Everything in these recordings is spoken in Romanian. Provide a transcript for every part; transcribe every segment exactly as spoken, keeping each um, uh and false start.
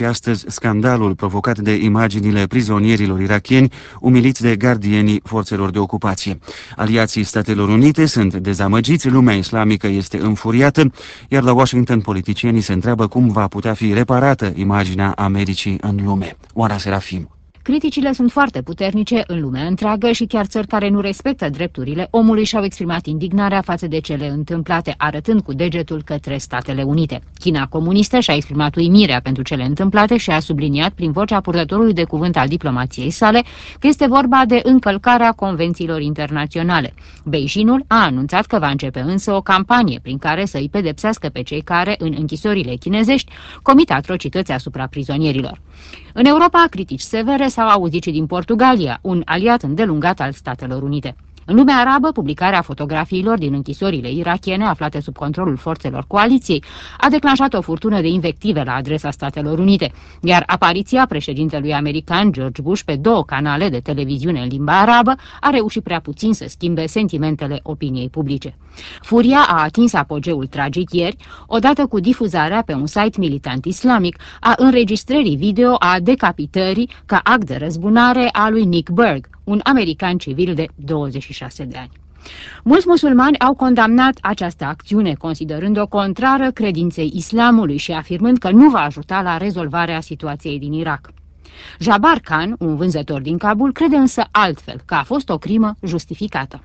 și astăzi scandalul provocat de imaginile prizonierilor irakieni umiliți de gardienii forțelor de ocupație. Aliații Statelor Unite sunt dezamăgiți, lumea islamică este înfuriată, iar la Washington politicienii se întreabă cum va putea fi reparată imaginea Americii în lume. Oana Serafim. Criticile sunt foarte puternice în lumea întreagă și chiar țări care nu respectă drepturile omului și-au exprimat indignarea față de cele întâmplate, arătând cu degetul către Statele Unite. China comunistă și-a exprimat uimirea pentru cele întâmplate și a subliniat prin vocea purtătorului de cuvânt al diplomației sale că este vorba de încălcarea convențiilor internaționale. Beijingul a anunțat că va începe însă o campanie prin care să îi pedepsească pe cei care, în închisorile chinezești, comit atrocități asupra prizonierilor. În Europa, critici severe s-au auzit și din Portugalia, un aliat îndelungat al Statelor Unite. În lumea arabă, publicarea fotografiilor din închisorile irakiene aflate sub controlul forțelor coaliției a declanșat o furtună de invective la adresa Statelor Unite, iar apariția președintelui american George Bush pe două canale de televiziune în limba arabă a reușit prea puțin să schimbe sentimentele opiniei publice. Furia a atins apogeul tragic ieri, odată cu difuzarea pe un site militant islamic a înregistrării video a decapitării ca act de răzbunare a lui Nick Berg, un american civil de douăzeci și șase de ani. Mulți musulmani au condamnat această acțiune, considerând-o contrară credinței islamului și afirmând că nu va ajuta la rezolvarea situației din Irak. Jabbar Khan, un vânzător din Kabul, crede însă altfel, că a fost o crimă justificată.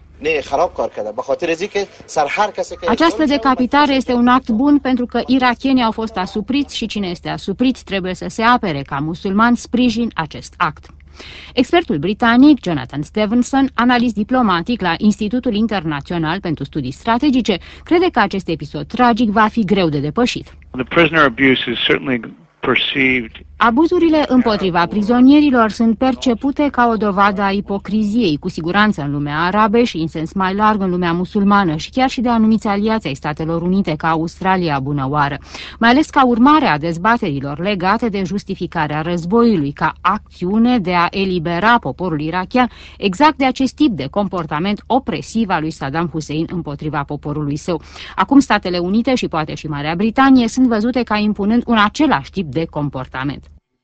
Această decapitare este un act bun pentru că irakienii au fost asupriți și cine este asuprit trebuie să se apere. Ca musulman sprijin acest act. Expertul britanic Jonathan Stevenson, analist diplomatic la Institutul Internațional pentru Studii Strategice, crede că acest episod tragic va fi greu de depășit. Abuzurile împotriva prizonierilor sunt percepute ca o dovadă a ipocriziei, cu siguranță în lumea arabă și în sens mai larg în lumea musulmană și chiar și de anumiți aliați ai Statelor Unite ca Australia bunăoară, mai ales ca urmare a dezbaterilor legate de justificarea războiului ca acțiune de a elibera poporul irakian exact de acest tip de comportament opresiv al lui Saddam Hussein împotriva poporului său. Acum Statele Unite și poate și Marea Britanie sunt văzute ca impunând un același tip de comportament.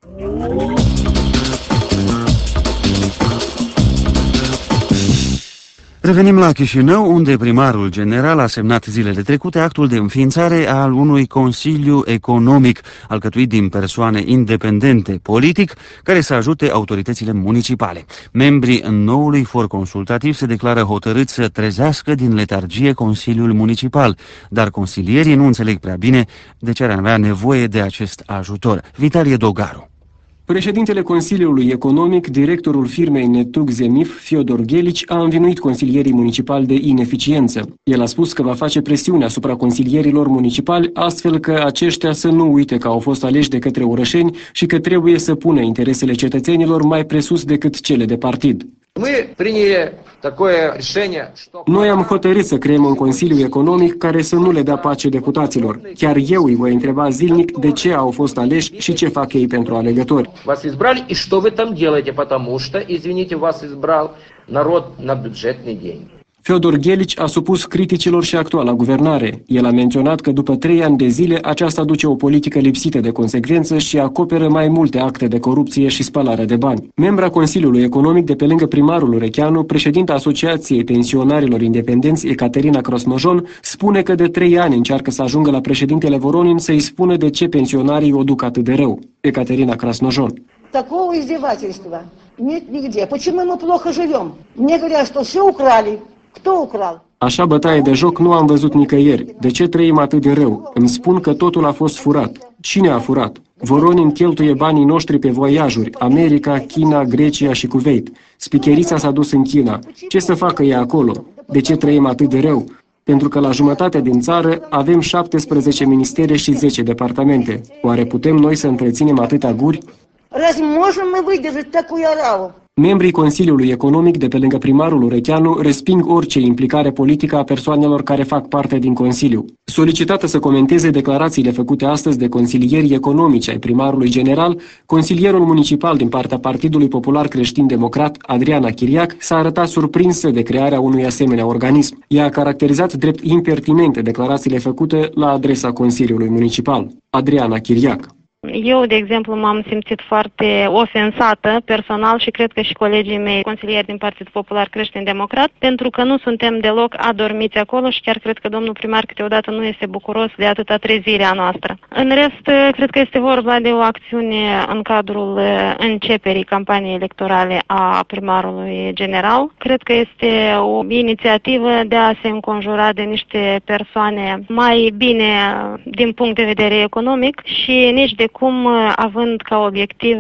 Revenim la Chișinău, unde primarul general a semnat zilele trecute actul de înființare al unui Consiliu Economic, alcătuit din persoane independente politic, care să ajute autoritățile municipale. Membrii noului for consultativ se declară hotărâți să trezească din letargie Consiliul Municipal, dar consilierii nu înțeleg prea bine de ce ar avea nevoie de acest ajutor. Vitalie Dogaru. Președintele Consiliului Economic, directorul firmei Netug Zemif, Fiodor Ghelici, a învinuit consilierii municipali de ineficiență. El a spus că va face presiune asupra consilierilor municipali, astfel că aceștia să nu uite că au fost aleși de către orășeni și că trebuie să pună interesele cetățenilor mai presus decât cele de partid. Noi am hotărât să creăm un Consiliu Economic care să nu le dea pace deputaților. Chiar eu îi voi întreba zilnic de ce au fost aleși și ce fac ei pentru alegători. Вас избрали и что вы там делаете, потому что, извините, вас избрал народ на бюджетные деньги. Fiodor Ghelici a supus criticilor și actuala guvernare. El a menționat că după trei ani de zile aceasta duce o politică lipsită de consecvență și acoperă mai multe acte de corupție și spălare de bani. Membra Consiliului Economic de pe lângă primarul Urecheanu, președinta Asociației Pensionarilor Independenți, Ecaterina Krasnojon, spune că de trei ani încearcă să ajungă la președintele Voronin să-i spună de ce pensionarii o duc atât de rău. Ecaterina Krasnojon. Такого издевательства нет нигде. Почему мы плохо живем? Мне говорят, что все украли. Кто украл? Așa bătaie de joc nu am văzut nicăieri. De ce trăim atât de rău? Îmi spun că totul a fost furat. Cine a furat? Voronin cheltuie banii noștri pe voiajuri. America, China, Grecia și Kuwait. Spicherița s-a dus în China. Ce să facă ea acolo? De ce trăim atât de rău? Pentru că la jumătate din țară avem șaptesprezece ministere și zece departamente. Oare putem noi să întreținem atâtea guri? Разве можем мы выдержать такую ораву? Membrii Consiliului Economic de pe lângă primarul Urecheanu resping orice implicare politică a persoanelor care fac parte din Consiliu. Solicitată să comenteze declarațiile făcute astăzi de consilierii economici ai primarului general, consilierul municipal din partea Partidului Popular Creștin-Democrat, Adriana Chiriac, s-a arătat surprinsă de crearea unui asemenea organism. Ea a caracterizat drept impertinente declarațiile făcute la adresa Consiliului Municipal. Adriana Chiriac. Eu, de exemplu, m-am simțit foarte ofensată personal și cred că și colegii mei, consilieri din Partidul Popular Creștin-Democrat, pentru că nu suntem deloc adormiți acolo și chiar cred că domnul primar câteodată nu este bucuros de atâta trezire a noastră. În rest, cred că este vorba de o acțiune în cadrul începerii campaniei electorale a primarului general. Cred că este o inițiativă de a se înconjura de niște persoane mai bine din punct de vedere economic și nici de cum având ca obiectiv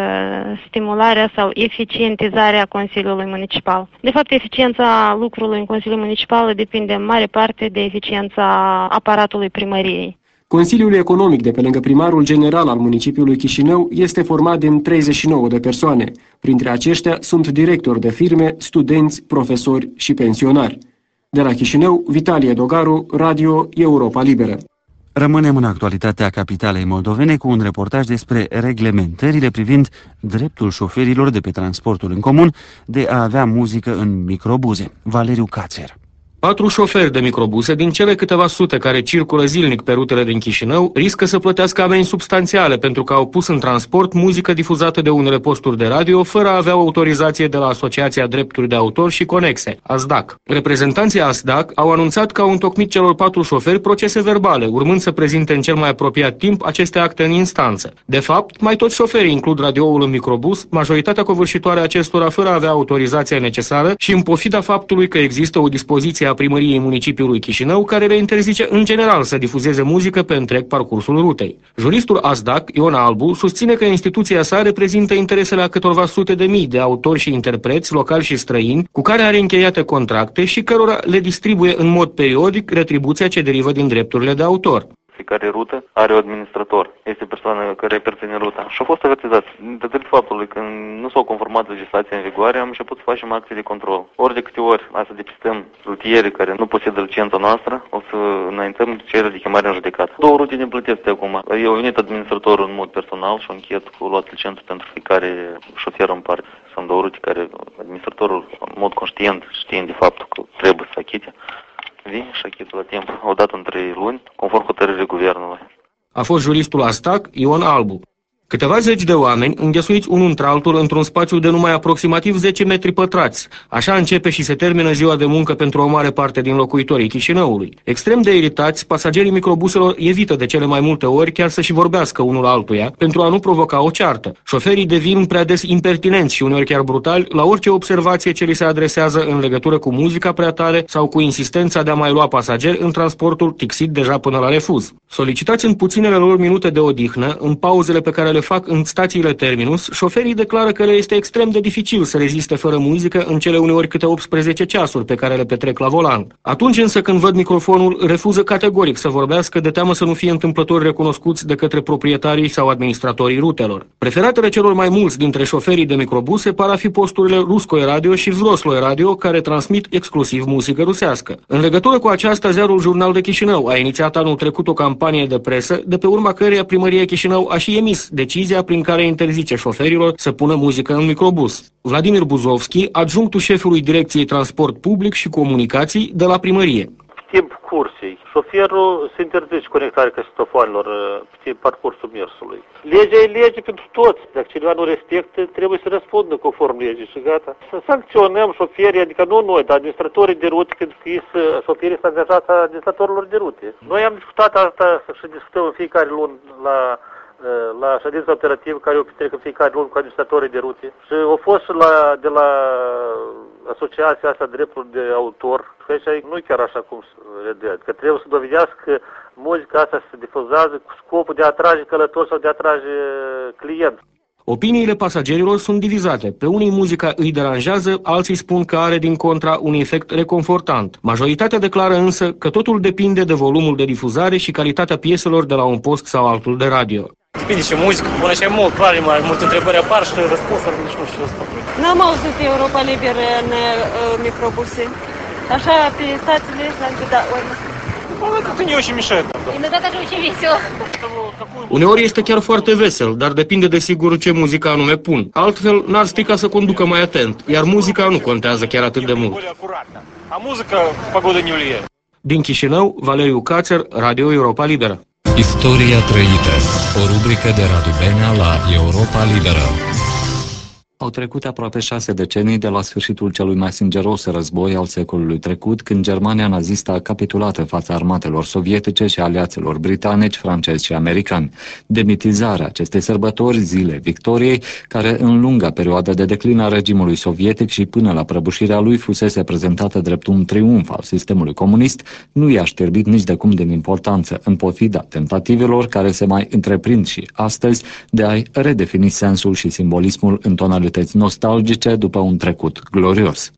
stimularea sau eficientizarea Consiliului Municipal. De fapt, eficiența lucrului în Consiliul Municipal depinde în mare parte de eficiența aparatului primăriei. Consiliul Economic de pe lângă primarul general al municipiului Chișinău este format din treizeci și nouă de persoane. Printre aceștia sunt directori de firme, studenți, profesori și pensionari. De la Chișinău, Vitalie Dogaru, Radio Europa Liberă. Rămânem în actualitatea capitalei moldovene cu un reportaj despre reglementările privind dreptul șoferilor de pe transportul în comun de a avea muzică în microbuze. Valeriu Cațer. Patru șoferi de microbuse din cele câteva sute care circulă zilnic pe rutele din Chișinău riscă să plătească amenzi substanțiale pentru că au pus în transport muzică difuzată de unele posturi de radio fără a avea autorizație de la Asociația Drepturi de Autor și Conexe, A S D A C. Reprezentanții A S D A C au anunțat că au întocmit celor patru șoferi procese verbale, urmând să prezinte în cel mai apropiat timp aceste acte în instanță. De fapt, mai toți șoferii includ radioul în microbus, majoritatea covârșitoare acestora fără a avea autorizația necesară și în pofida faptului că există o dispoziție a primăriei municipiului Chișinău, care le interzice în general să difuzeze muzică pe întreg parcursul rutei. Juristul A S D A C, Ion Albu, susține că instituția sa reprezintă interesele a câtorva sute de mii de autori și interpreți locali și străini, cu care are încheiate contracte și cărora le distribuie în mod periodic retribuția ce derivă din drepturile de autor. Fiecare rută are un administrator, este persoana care perține ruta. Și au fost avertizați. Datorită faptului că nu s-au conformat legislația în vigoare, am început să facem acte de control. Ori de câte ori să depistăm rutiere care nu posedă licența noastră, o să înaintăm cereri de chemare în judecată. Două rute ne plătesc de acum. Eu venit administratorul în mod personal și un închet cu luat licență pentru fiecare șofer în parte. Sunt două rute care administratorul, în mod conștient, știind de faptul că trebuie să achite, vine și achită la timp, odată în trei luni, conform hotărârii guvernului. A fost juristul A S D A C, Ion Albu. Câteva zeci de oameni înghesuiți unul între altul într-un spațiu de numai aproximativ zece metri pătrați. Așa începe și se termină ziua de muncă pentru o mare parte din locuitorii Chișinăului. Extrem de iritați, pasagerii microbuselor evită de cele mai multe ori chiar să și vorbească unul altuia pentru a nu provoca o ceartă. Șoferii devin prea des impertinenți și uneori chiar brutali la orice observație ce li se adresează în legătură cu muzica prea tare sau cu insistența de a mai lua pasageri în transportul tixit deja până la refuz. Solicitați în puținele lor minute de odihnă, în pauzele pe care le fac în stațiile terminus, șoferii declară că le este extrem de dificil să reziste fără muzică în cele uneori câte optsprezece ceasuri pe care le petrec la volan. Atunci însă când văd microfonul, refuză categoric să vorbească de teamă să nu fie întâmplători recunoscuți de către proprietarii sau administratorii rutelor. Preferatele celor mai mulți dintre șoferii de microbuse par a fi posturile Ruskoe Radio și Vzrosloe Radio, care transmit exclusiv muzică rusească. În legătură cu aceasta, ziarul Jurnal de Chișinău a inițiat anul trecut o campanie de presă, de pe urma căreia primăria Chișinău a și emis decizia prin care interzice șoferilor să pună muzică în microbus. Vladimir Buzovski, adjunctul șefului Direcției Transport Public și Comunicații de la primărie. Timp cursii, șoferul se interzice conectarea casetofalelor pe parcursul mersului. Legea e lege pentru toți. Dacă cineva nu respectă, trebuie să răspundă conform legii și gata. Să sancționăm șoferii, adică nu noi, dar administratorii de rute, pentru că ei șoferii sunt angajați a administratorilor de rute. Noi am discutat asta și discutăm în fiecare lună la la ședința operativă care o petrec în fiecare lună cu administratorii de rute. Și au fost și la, de la asociația asta drepturi de autor. Și aici nu e chiar așa cum se vede, că trebuie să dovedească că muzica asta se difuzează cu scopul de a atrage călători sau de a atrage client. Opiniile pasagerilor sunt divizate. Pe unii muzica îi deranjează, alții spun că are din contra un efect reconfortant. Majoritatea declară însă că totul depinde de volumul de difuzare și calitatea pieselor de la un post sau altul de radio. Depinde și muzică, până și mult, clar, mai multe întrebări apar și răspunsuri, nici nu știu ce spune. N-am auzit Europa Liberă în uh, microbuse. Așa, pe stațiile astea, da, urmă. Это не очень мешает. Иногда даже очень весело. Uneori este chiar foarte vesel, dar depinde de sigur ce muzică anume pun. Altfel, n-ar strica să conducă mai atent, iar muzica nu contează chiar atât de mult. A muzica, pогода не влияет. Din Chișinău, Valeriu Cațer, Radio Europa Liberă. Istoria trăită, o rubrică de Radu Benea la Europa Liberă. Au trecut aproape șase decenii de la sfârșitul celui mai sângeros război al secolului trecut, când Germania nazistă a capitulat în fața armatelor sovietice și aliaților britanici, francezi și americani. Demitizarea acestei sărbători, Zile Victoriei, care în lunga perioadă de declin a regimului sovietic și până la prăbușirea lui fusese prezentată drept un triumf al sistemului comunist, nu i-a știrbit nici de cum din importanță, în pofida tentativelor care se mai întreprind și astăzi de a-i redefini sensul și simbolismul în tonalități nostalgice după un trecut glorios.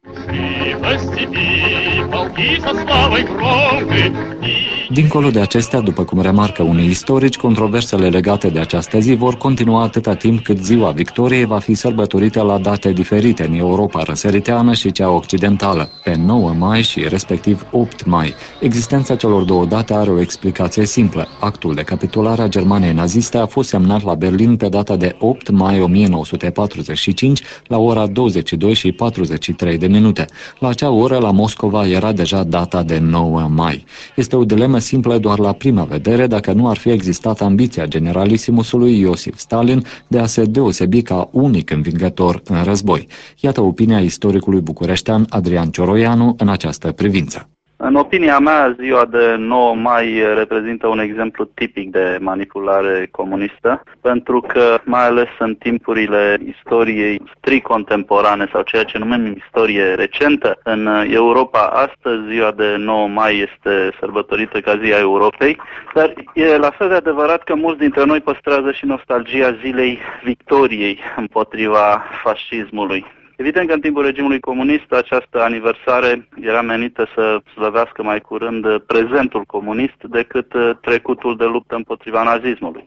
Dincolo de acestea, după cum remarcă unii istorici, controversele legate de această zi vor continua atâta timp cât Ziua Victoriei va fi sărbătorită la date diferite în Europa răsăriteană și cea occidentală, pe nouă mai și respectiv opt mai. Existența celor două date are o explicație simplă. Actul de capitulare a Germaniei naziste a fost semnat la Berlin pe data de opt mai o mie nouă sute patruzeci și cinci la ora douăzeci și doi și patruzeci și trei de minute. La acea oră, la Moscova, era deja data de nouă mai. Este o dilemă simplă doar la prima vedere dacă nu ar fi existat ambiția generalisimusului Iosif Stalin de a se deosebi ca unic învingător în război. Iată opinia istoricului bucureștean Adrian Cioroianu în această privință. În opinia mea, ziua de nouă mai reprezintă un exemplu tipic de manipulare comunistă, pentru că, mai ales în timpurile istoriei strict contemporane sau ceea ce numim istorie recentă, în Europa astăzi, ziua de nouă mai este sărbătorită ca Ziua Europei, dar e la fel de adevărat că mulți dintre noi păstrează și nostalgia Zilei Victoriei împotriva fascismului. Evident că în timpul regimului comunist această aniversare era menită să slăvească mai curând prezentul comunist decât trecutul de luptă împotriva nazismului.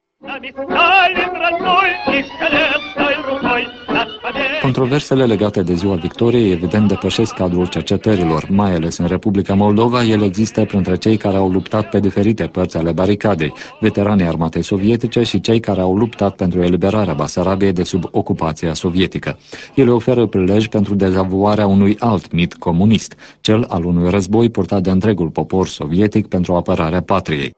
Controversele legate de Ziua Victoriei evident depășesc cadrul cercetărilor, mai ales în Republica Moldova. El există printre cei care au luptat pe diferite părți ale baricadei, veteranii armatei sovietice și cei care au luptat pentru eliberarea Basarabiei de sub ocupația sovietică. Ele oferă prilej pentru dezavuarea unui alt mit comunist, cel al unui război purtat de întregul popor sovietic pentru apărarea patriei.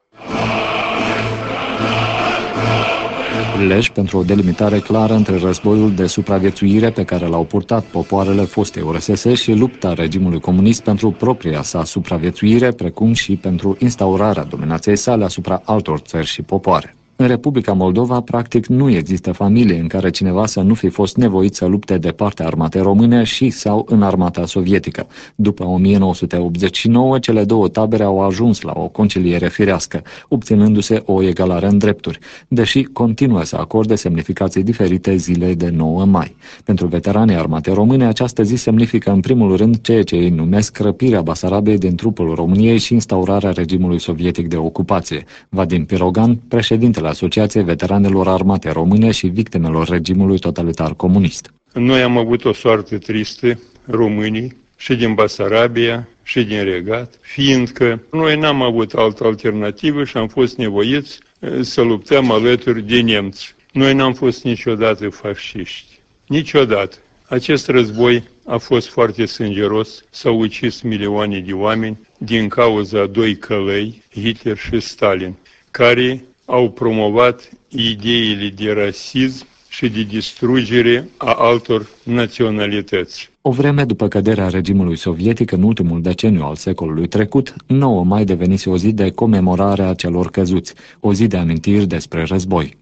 Prilej pentru o delimitare clară între războiul de supraviețuire pe care l-au purtat popoarele fostei U R S S și lupta regimului comunist pentru propria sa supraviețuire, precum și pentru instaurarea dominației sale asupra altor țări și popoare. În Republica Moldova, practic, nu există familie în care cineva să nu fi fost nevoit să lupte de partea armatei române și sau în armata sovietică. După o mie nouă sute optzeci și nouă, cele două tabere au ajuns la o conciliere firească, obținându-se o egalare în drepturi, deși continuă să acorde semnificații diferite zilei de nouă mai. Pentru veteranii armatei române, această zi semnifică în primul rând ceea ce ei numesc răpirea Basarabiei din trupul României și instaurarea regimului sovietic de ocupație. Vadim Pirogan, președintele Asociației Veteranelor Armate Române și Victimelor regimului totalitar comunist. Noi am avut o soartă tristă, românii, și din Basarabia, și din Regat, fiindcă noi n-am avut altă alternativă și am fost nevoiți să luptăm alături de nemți. Noi n-am fost niciodată fasciști. Niciodată. Acest război a fost foarte sângeros, s-au ucis milioane de oameni din cauza a doi călăi, Hitler și Stalin, care au promovat ideile de rasism și de distrugere a altor naționalități. O vreme după căderea regimului sovietic în ultimul deceniu al secolului trecut, nouă mai devenise o zi de comemorare a celor căzuți, o zi de amintiri despre război.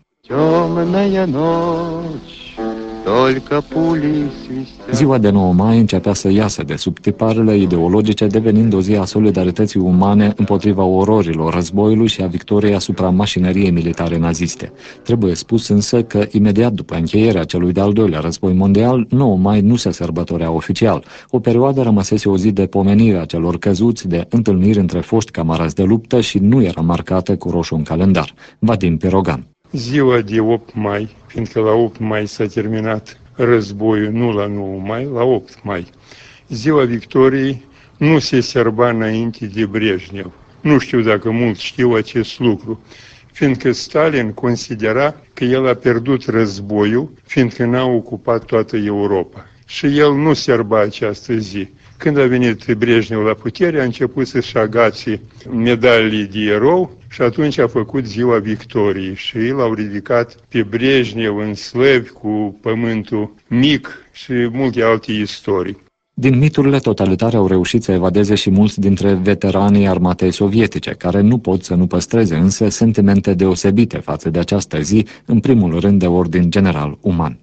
Ziua de nouă mai începea să iasă de sub tiparele ideologice, devenind o zi a solidarității umane împotriva ororilor războiului și a victoriei asupra mașinăriei militare naziste. Trebuie spus însă că imediat după încheierea celui de-al doilea război mondial, nouă mai nu se sărbătorea oficial. O perioadă rămăsese o zi de pomenire a celor căzuți, de întâlniri între foști camarazi de luptă și nu era marcată cu roșu în calendar. Vadim Pirogan. Ziua de opt mai, fiindcă la opt mai s-a terminat războiul, nu la nouă mai, la opt mai. Ziua Victoriei nu se sărba înainte de Brejnev. Nu știu dacă mulți știu acest lucru, fiindcă Stalin considera că el a pierdut războiul, fiindcă n-a ocupat toată Europa. Și el nu sărba această zi. Când a venit Brejnev la putere, a început să-și agațe medalii de erou și atunci a făcut Ziua Victoriei și l-au ridicat pe Brejnev în slăvi cu pământul mic și multe alte istorii. Din miturile totalitare au reușit să evadeze și mulți dintre veteranii armatei sovietice, care nu pot să nu păstreze însă sentimente deosebite față de această zi, în primul rând de ordin general uman.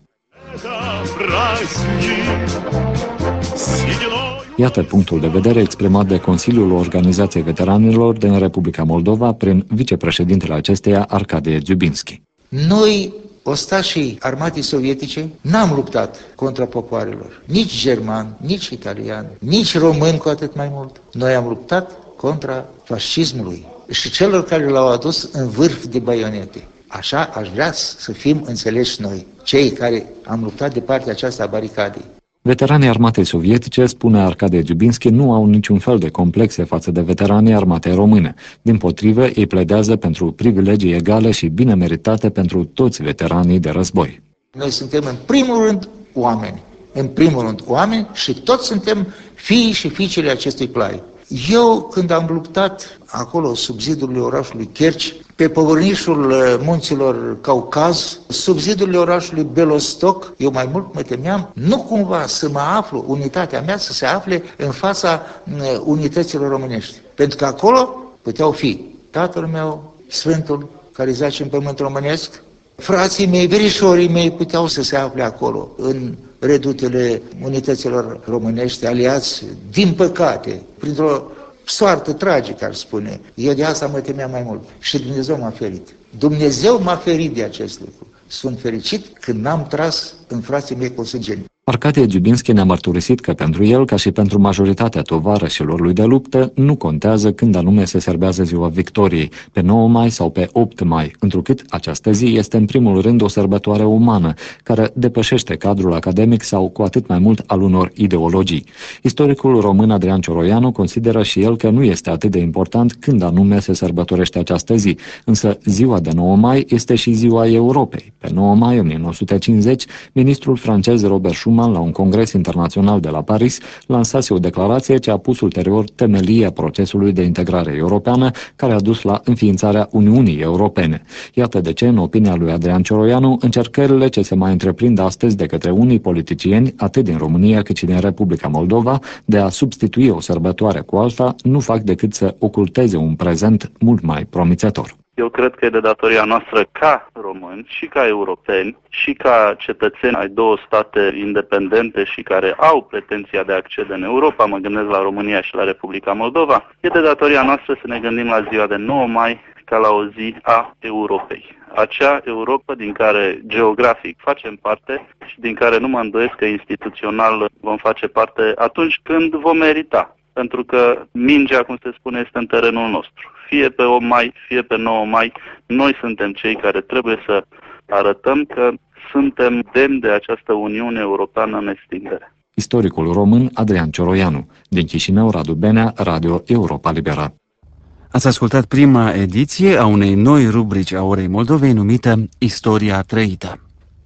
Iată punctul de vedere exprimat de Consiliul Organizației Veteranilor din Republica Moldova prin vicepreședintele acesteia, Arkadie Dziubinski. Noi, ostașii armatei sovietice, n-am luptat contra popoarelor, nici german, nici italian, nici român cu atât mai mult. Noi am luptat contra fascismului și celor care l-au adus în vârf de baionete. Așa aș vrea să fim înțeleși noi, cei care am luptat de partea aceasta a baricadei. Veteranii armatei sovietice, spune Arkadie Dziubinski, nu au niciun fel de complexe față de veteranii armatei române. Dimpotrivă, ei pledează pentru privilegii egale și bine meritate pentru toți veteranii de război. Noi suntem în primul rând oameni, în primul rând oameni și toți suntem fiii și fiicele acestui plai. Eu, când am luptat acolo sub zidurile orașului Kerci, pe povărnișul munților Caucaz, sub zidurile orașului Belostok, eu mai mult mă temeam nu cumva să mă aflu, unitatea mea să se afle în fața unităților românești. Pentru că acolo puteau fi tatăl meu, Sfântul, care zace în pământ românesc, frații mei, verișorii mei puteau să se afle acolo, în redutele unităților românești, aliați, din păcate, printr-o soartă tragică, ar spune. Eu de asta mă temeam mai mult. Și Dumnezeu m-a ferit. Dumnezeu m-a ferit de acest lucru. Sunt fericit când n-am tras în frații mei consângeni. Arkadie Dziubinski ne-a mărturisit că pentru el, ca și pentru majoritatea tovarășilor lui de luptă, nu contează când anume se serbează Ziua Victoriei, pe nouă mai sau pe opt mai, întrucât această zi este în primul rând o sărbătoare umană, care depășește cadrul academic sau cu atât mai mult al unor ideologii. Istoricul român Adrian Cioroianu consideră și el că nu este atât de important când anume se sărbătorește această zi, însă ziua de nouă mai este și ziua Europei. Pe nouă mai o mie nouă sute cincizeci, ministrul francez Robert Schuman, la un congres internațional de la Paris, lansase o declarație ce a pus ulterior temelia procesului de integrare europeană, care a dus la înființarea Uniunii Europene. Iată de ce, în opinia lui Adrian Cioroianu, încercările ce se mai întreprind astăzi de către unii politicieni, atât din România cât și din Republica Moldova, de a substitui o sărbătoare cu alta, nu fac decât să oculteze un prezent mult mai promițător. Eu cred că e de datoria noastră ca români și ca europeni și ca cetățeni ai două state independente și care au pretenția de a accede în Europa, mă gândesc la România și la Republica Moldova, e de datoria noastră să ne gândim la ziua de nouă mai ca la o zi a Europei. Acea Europa din care geografic facem parte și din care nu mă îndoiesc că instituțional vom face parte atunci când vom merita. Pentru că mingea, cum se spune, este în terenul nostru. Fie pe opt mai, fie pe nouă mai, noi suntem cei care trebuie să arătăm că suntem demni de această Uniune Europeană în extindere. Istoricul român Adrian Cioroianu. Din Chișinău, Radu Benea, Radio Europa Liberă. Ați ascultat prima ediție a unei noi rubrici a Orei Moldovei numită Istoria trăită.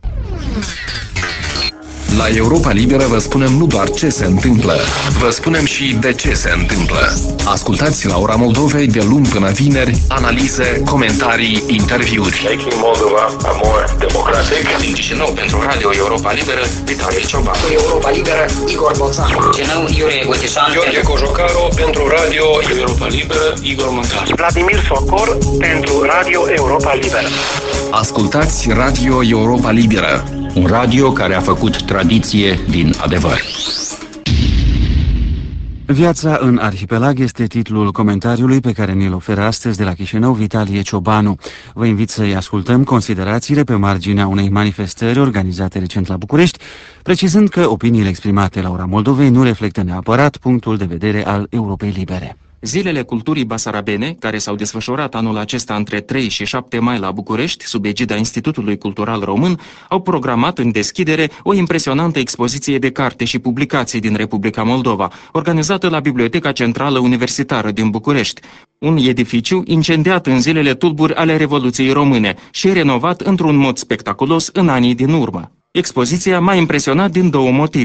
La Europa Liberă vă spunem nu doar ce se întâmplă, vă spunem și de ce se întâmplă. Ascultați la Ora Moldovei de luni până vineri analize, comentarii, interviuri. Making Moldova a more democratic. Din Chișinău pentru Radio Europa Liberă, Vitalie Cioban. Europa Liberă, Igor Boțan. Chișinău, Iurie Gotișan. Gheorghe Cojocaru pentru Radio Europa Liberă, Igor Mâncar. Vladimir Socor pentru Radio Europa Liberă. Ascultați Radio Europa Liberă, un radio care a făcut tradiție din adevăr. Viața în arhipelag este titlul comentariului pe care ne-l oferă astăzi de la Chișinău Vitalie Ciobanu. Vă invit să-i ascultăm considerațiile pe marginea unei manifestări organizate recent la București, precizând că opiniile exprimate la Ora Moldovei nu reflectă neapărat punctul de vedere al Europei Libere. Zilele culturii basarabene, care s-au desfășurat anul acesta între trei și șapte mai la București, sub egida Institutului Cultural Român, au programat în deschidere o impresionantă expoziție de carte și publicații din Republica Moldova, organizată la Biblioteca Centrală Universitară din București, un edificiu incendiat în zilele tulburi ale Revoluției Române și renovat într-un mod spectaculos în anii din urmă. Expoziția m-a impresionat din două motive.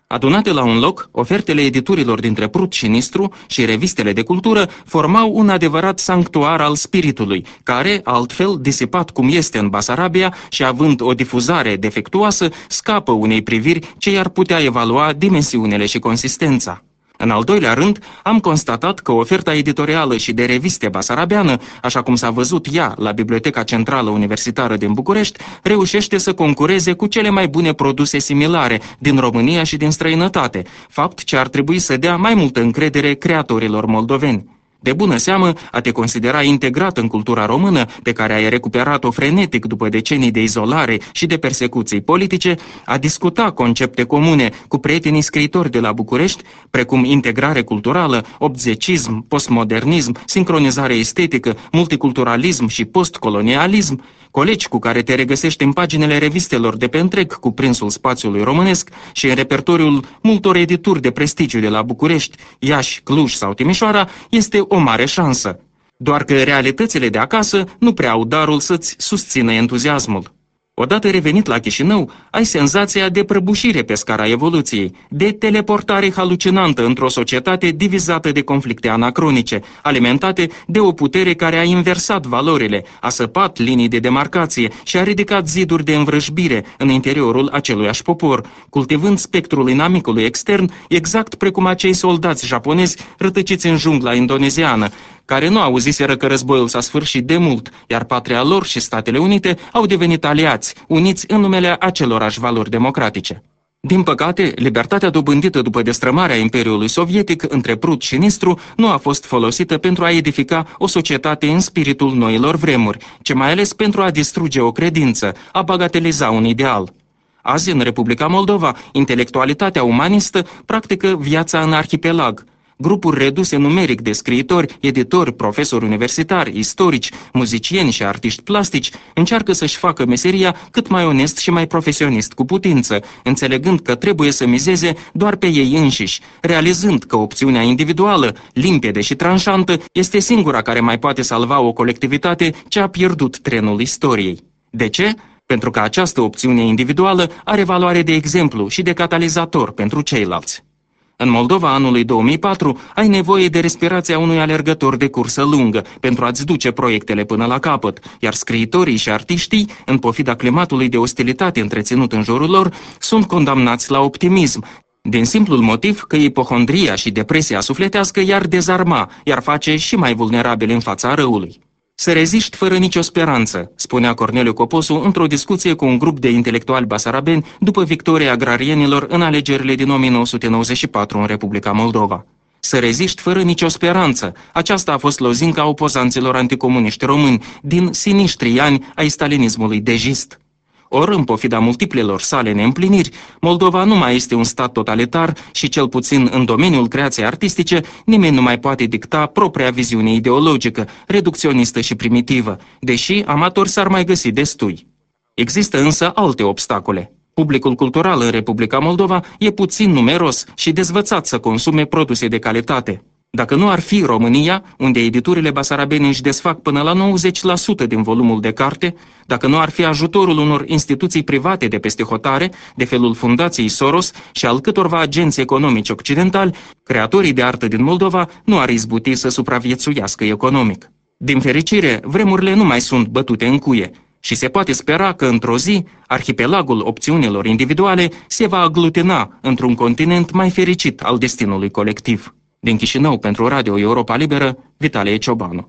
Adunate la un loc, ofertele editurilor dintre Prut și Nistru și revistele de cultură formau un adevărat sanctuar al spiritului, care, altfel, disipat cum este în Basarabia și având o difuzare defectuoasă, scapă unei priviri ce i-ar putea evalua dimensiunile și consistența. În al doilea rând, am constatat că oferta editorială și de reviste basarabeană, așa cum s-a văzut ea la Biblioteca Centrală Universitară din București, reușește să concureze cu cele mai bune produse similare din România și din străinătate, fapt ce ar trebui să dea mai multă încredere creatorilor moldoveni. De bună seamă, a te considera integrat în cultura română, pe care ai recuperat-o frenetic după decenii de izolare și de persecuții politice, a discuta concepte comune cu prietenii scriitori de la București, precum integrare culturală, obzecism, postmodernism, sincronizare estetică, multiculturalism și postcolonialism, colegi cu care te regăsești în paginile revistelor de pe întreg cuprinsul spațiului românesc și în repertoriul multor edituri de prestigiu de la București, Iași, Cluj sau Timișoara, este o mare șansă. Doar că realitățile de acasă nu prea au darul să-ți susțină entuziasmul. Odată revenit la Chișinău, ai senzația de prăbușire pe scara evoluției, de teleportare halucinantă într-o societate divizată de conflicte anacronice, alimentate de o putere care a inversat valorile, a săpat linii de demarcație și a ridicat ziduri de învrăjbire în interiorul aceluiași popor, cultivând spectrul inamicului extern, exact precum acei soldați japonezi rătăciți în jungla indoneziană, care nu auziseră că războiul s-a sfârșit de mult, iar patria lor și Statele Unite au devenit aliați, uniți în numele acelorași valori democratice. Din păcate, libertatea dobândită după destrămarea Imperiului Sovietic între Prut și Nistru nu a fost folosită pentru a edifica o societate în spiritul noilor vremuri, ci mai ales pentru a distruge o credință, a bagateliza un ideal. Azi, în Republica Moldova, intelectualitatea umanistă practică viața în arhipelag. Grupuri reduse numeric de scriitori, editori, profesori universitari, istorici, muzicieni și artiști plastici încearcă să-și facă meseria cât mai onest și mai profesionist cu putință, înțelegând că trebuie să mizeze doar pe ei înșiși, realizând că opțiunea individuală, limpede și tranșantă, este singura care mai poate salva o colectivitate ce a pierdut trenul istoriei. De ce? Pentru că această opțiune individuală are valoare de exemplu și de catalizator pentru ceilalți. În Moldova anului două mii patru ai nevoie de respirația unui alergător de cursă lungă pentru a-ți duce proiectele până la capăt, iar scriitorii și artiștii, în pofida climatului de ostilitate întreținut în jurul lor, sunt condamnați la optimism, din simplul motiv că ipohondria și depresia sufletească i-ar dezarma, iar face și mai vulnerabili în fața răului. Să reziști fără nicio speranță, spunea Corneliu Coposu într-o discuție cu un grup de intelectuali basarabeni după victoria agrarienilor în alegerile din o mie nouă sute nouăzeci și patru în Republica Moldova. Să reziști fără nicio speranță, aceasta a fost lozinca opozanților anticomuniști români din siniștrii ani ai stalinismului dejist. Ori, în pofida multiplelor sale neîmpliniri, Moldova nu mai este un stat totalitar și, cel puțin în domeniul creației artistice, nimeni nu mai poate dicta propria viziune ideologică, reducționistă și primitivă, deși amatori s-ar mai găsi destui. Există însă alte obstacole. Publicul cultural în Republica Moldova e puțin numeros și dezvățat să consume produse de calitate. Dacă nu ar fi România, unde editurile basarabene își desfac până la nouăzeci la sută din volumul de carte, dacă nu ar fi ajutorul unor instituții private de peste hotare, de felul Fundației Soros și al câtorva agenți economici occidentali, creatorii de artă din Moldova nu ar izbuti să supraviețuiască economic. Din fericire, vremurile nu mai sunt bătute în cuie și se poate spera că într-o zi, arhipelagul opțiunilor individuale se va aglutina într-un continent mai fericit al destinului colectiv. Din Chișinău, pentru Radio Europa Liberă, Vitalie Ciobanu.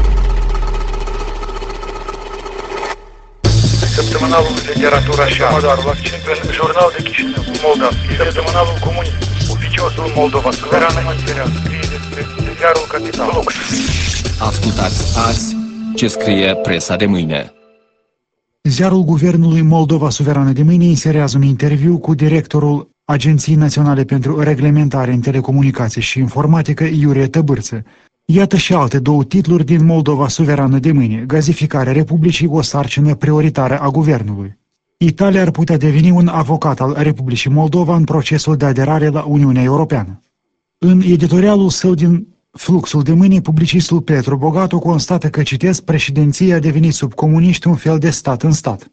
Săptămânalul Literatura și Artul Accent, Jurnal de Chișinău, Moldova, Săptămânalul Comunist, Oficiosul Moldova, Suverană Materia, scrie despre Ziarul Capital. Ascultați azi ce scrie presa de mâine. Ziarul Guvernului Moldova Suverană de mâine inserează un interviu cu directorul Agenției Naționale pentru Reglementare în Telecomunicații și Informatică, Iurie Tăbârță. Iată și alte două titluri din Moldova Suverană de mâine. Gazificarea Republicii, o sarcină prioritară a Guvernului. Italia ar putea deveni un avocat al Republicii Moldova în procesul de aderare la Uniunea Europeană. În editorialul său din Fluxul de mâine, publicistul Petru Bogatu constată că, citesc, președinția a devenit sub comuniști un fel de stat în stat.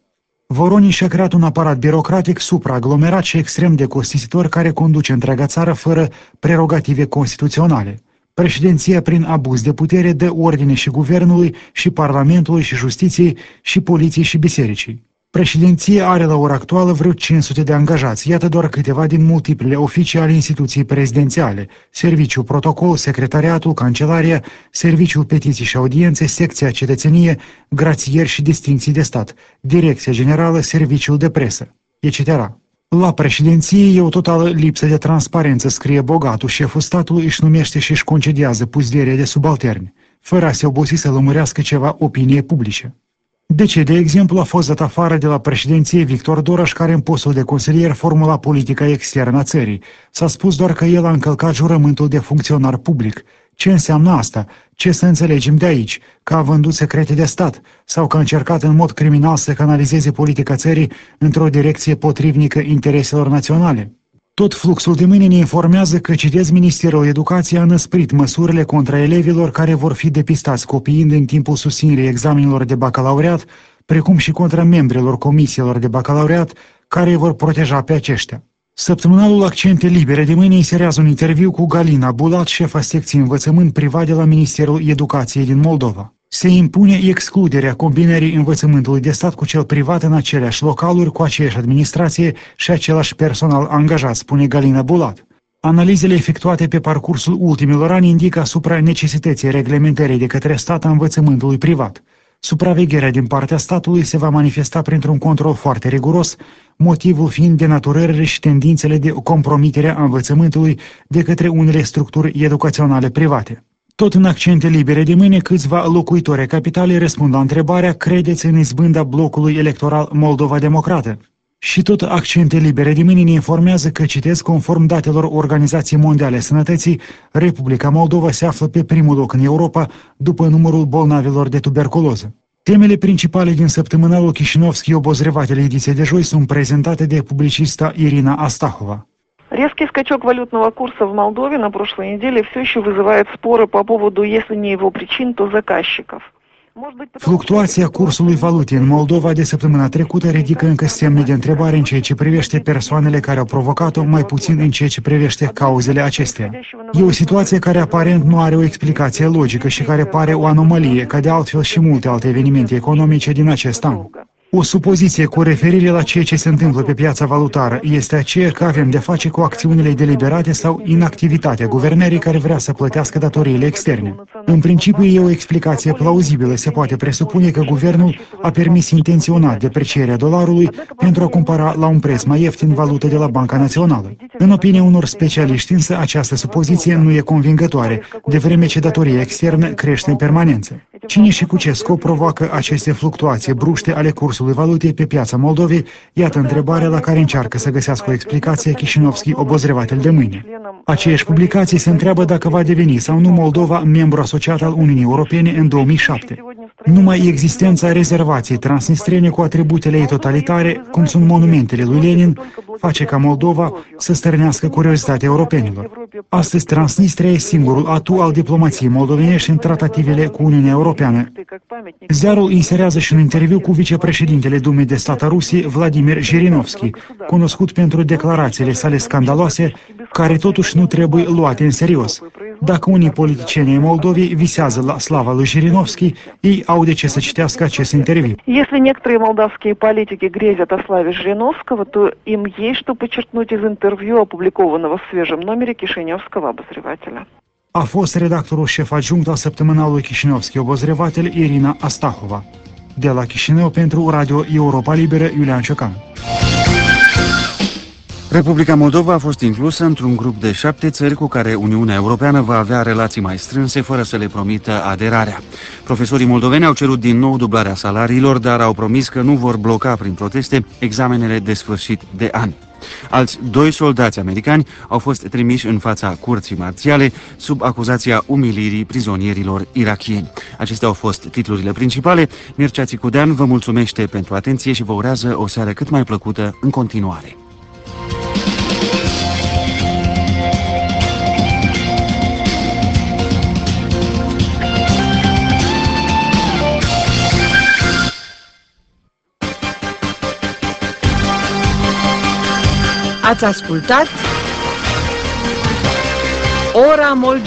Voronin și-a creat un aparat birocratic supraaglomerat și extrem de costisitor care conduce întreaga țară fără prerogative constituționale. Președinția, prin abuz de putere, dă ordine și guvernului, și parlamentului, și justiției, și poliției, și bisericii. Președinția are la ora actuală vreo cinci sute de angajați, iată doar câteva din multiplele oficii ale instituției prezidențiale: Serviciul Protocol, Secretariatul, Cancelaria, Serviciul Petiții și Audiențe, Secția Cetățenie, Grațieri și Distincții de Stat, Direcția Generală, Serviciul de Presă, et cetera. La președinție e o totală lipsă de transparență, scrie Bogatul, șeful statului își numește și își concediază puzderie de subalterni, fără a se obosi să lămurească ceva opinie publice. De ce, de exemplu, a fost dat afară de la președinție Victor Doraș, care în postul de consilier formula politica externă a țării? S-a spus doar că el a încălcat jurământul de funcționar public. Ce înseamnă asta? Ce să înțelegem de aici? Că a vândut secrete de stat? Sau că a încercat în mod criminal să canalizeze politica țării într-o direcție potrivnică intereselor naționale? Tot fluxul de mâine ne informează că, citez, Ministerul Educației a înăsprit măsurile contra elevilor care vor fi depistați copiind în timpul susținerii examenelor de bacalaureat, precum și contra membrilor comisiilor de bacalaureat care îi vor proteja pe aceștia. Săptămânalul Accente Libere de mâine inserează un interviu cu Galina Bulat, șefa secției învățământ privat de la Ministerul Educației din Moldova. Se impune excluderea combinării învățământului de stat cu cel privat în aceleași localuri, cu aceeași administrație și același personal angajat, spune Galina Bulat. Analizele efectuate pe parcursul ultimilor ani indică asupra necesității reglementării de către stat a învățământului privat. Supravegherea din partea statului se va manifesta printr-un control foarte riguros, motivul fiind denaturările și tendințele de compromitere a învățământului de către unele structuri educaționale private. Tot în Accente Libere de mâine, câțiva locuitori ai capitalei răspund la întrebarea: credeți în izbânda blocului electoral Moldova Democrată? Și tot Accente Libere de mâine ne informează că, citesc, conform datelor Organizației Mondiale a Sănătății, Republica Moldova se află pe primul loc în Europa după numărul bolnavilor de tuberculoză. Temele principale din săptămânalul Chișinovski Obozrevatele ediției de joi sunt prezentate de publicista Irina Astahova. Резкий скачок валютного курса в Молдове на прошлой неделе все еще вызывает споры по поводу, если не его причин, то заказчиков. Fluctuația cursului valutei în Moldova de săptămâna trecută ridică încă semne de întrebare în ceea ce privește persoanele care au provocat-o, mai puțin în ceea ce privește cauzele acesteia. E o situație care aparent nu are o explicație logică și care pare o anomalie, ca de altfel și multe alte evenimente economice din acest an. O supoziție cu referire la ceea ce se întâmplă pe piața valutară este aceea că avem de face cu acțiunile deliberate sau inactivitatea guvernării care vrea să plătească datoriile externe. În principiu e o explicație plauzibilă. Se poate presupune că guvernul a permis intenționat deprecierea dolarului pentru a cumpăra la un preț mai ieftin valută de la Banca Națională. În opinia unor specialiști însă, această supoziție nu e convingătoare, de vreme ce datoria externă crește în permanență. Cine și cu ce scop provoacă aceste fluctuații bruște ale cursului valutei pe piața Moldovei? Iată întrebarea la care încearcă să găsească o explicație Chișinovski Obozrevatel de mâine. Aceeași publicație se întreabă dacă va deveni sau nu Moldova membru asociat al Uniunii Europene în două mii șapte. Numai existența rezervației transnistrene cu atributele ei totalitare, cum sunt monumentele lui Lenin, face ca Moldova să stârnească curiozitatea europenilor. Astăzi, Transnistria e singurul atu al diplomației moldovenești în tratativele cu Uniunea Europeană. Ziarul inserează și un interviu cu vicepreședintele Dumei de Stat a Rusiei, Vladimir Jirinovski, cunoscut pentru declarațiile sale scandaloase, care totuși nu trebuie luate în serios. Dacă unii politicieni ai Moldovei visează la slava lui Jirinovski, ei au de ce să citească acest interviu. Если некоторые молдавские политики грезят о славе Жириновского, то им есть что подчеркнуть из интервью, опубликованного в свежем номере Кишиневского обозревателя. A fost redactorul șef adjunct al săptămânalului Chișinovski Obozrevatel Irina Astahova. De la Chișinău pentru Radio Europa Liberă, Iulian Ciocan. Republica Moldova a fost inclusă într-un grup de șapte țări cu care Uniunea Europeană va avea relații mai strânse fără să le promită aderarea. Profesorii moldoveni au cerut din nou dublarea salariilor, dar au promis că nu vor bloca prin proteste examenele de sfârșit de an. Alți doi soldați americani au fost trimiși în fața curții marțiale sub acuzația umilirii prizonierilor irakieni. Acestea au fost titlurile principale. Mircea Țicudean vă mulțumește pentru atenție și vă urează o seară cât mai plăcută în continuare. Ați ascultat Ora Moldova.